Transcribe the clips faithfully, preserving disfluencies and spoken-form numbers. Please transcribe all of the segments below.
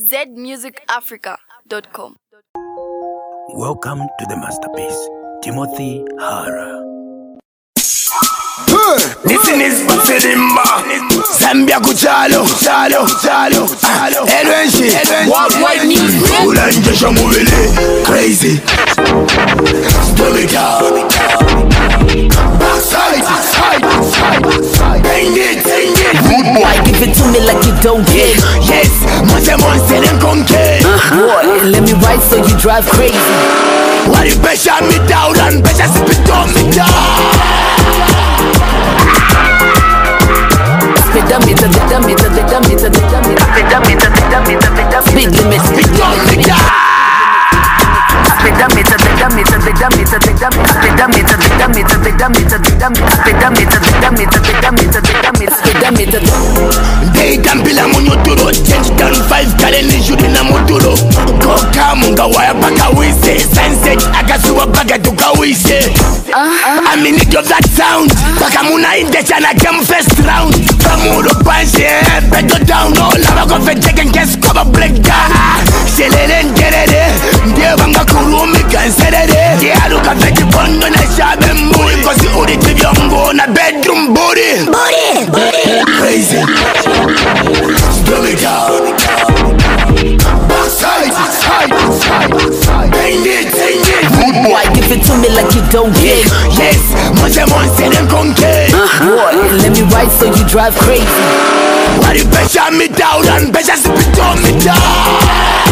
z music africa dot com. Welcome to the masterpiece, Timothy Hara. Listen is Sirimba Zambia kuchalo chalo chalo chalo Edwenshi worldwide news Ulanje shamuvile crazy Stomika Backside side side side Bang it bang it Good boy, give it to me like you don't care. Yes, monse monse den conquer Boy, let me ride so you drive crazy. Why you pressure me down and pressure spit on me down Pedameter, pedameter, pedameter, pedameter, pedameter, pedameter, pedameter, speed limit, speed limit, pedameter, pedameter, pedameter, pedameter, pedameter, pedameter, pedameter, pedameter, pedameter, pedameter, pedameter, pedameter. They dampila munyuturo, change down five kaleni judi na muturo. Koka munga waya baka wise, sunset akasuwa baka tuka wise. I mean it of that sound, baka muna indecha na game first round. Kamuro panche, beto down, no lava kofe taken case cover black guy. Shelele ngerere, ndiye banga kurumi kanserere. Yeah, look at the bondo na shabe mburi, kosi uri tivyongo na bedroom booty. Booty, booty, crazy. Stomach out. Backside, side, side, side. Bang it, bang it. Good boy, give it to me like you don't care. Yes, monse monse den conquer. Boy, let me ride so you drive crazy. Why you pressure me down and pressure spit on me down?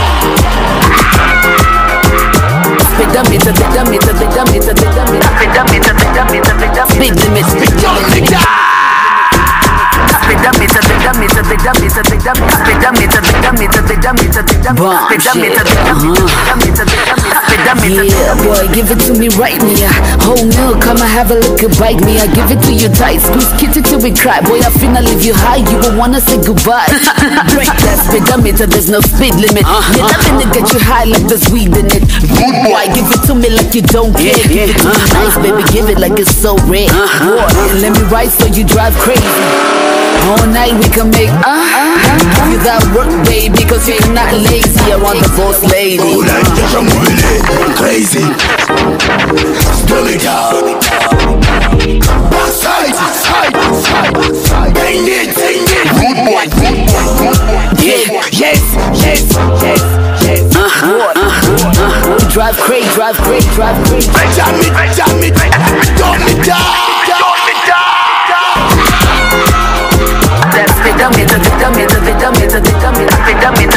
Pedameter, pedameter, pedameter, pedameter, pedameter, pedameter, pedameter, speed limit, Spit on me down. pedameter, pedameter, pedameter, pedameter, pedameter, pedameter, pedameter, pedameter, pedameter, pedameter, pedameter. Yeah, boy, give it to me right me. Whole milk, come and have a look and bite me. I give it to you tight, squeeze kitty till we cry. Boy, I finna leave you high, you won't wanna say goodbye. Break that speedometer, there's no speed limit. Yeah, that finna get you high like there's weed in it. Good boy, give it to me like you don't care. Give it to me nice, baby, give it like it's so rare. Boy, let me ride so you drive crazy. All night we can make uh, uh, without work, baby, cause you're not lazy. I want the boss lady. Ulanje shamuvile crazy. Stomach out. Backside, side, side, side. Bang it, bang it. Good boy, good boy, good boy. Yeah, yes, yes, yes, yes. Uh, uh, uh, uh, drive crazy, drive crazy, drive crazy. Pressure me, pressure me, don't me down, don't me down. Pedameter, pedameter, pedameter, pedameter, pedameter,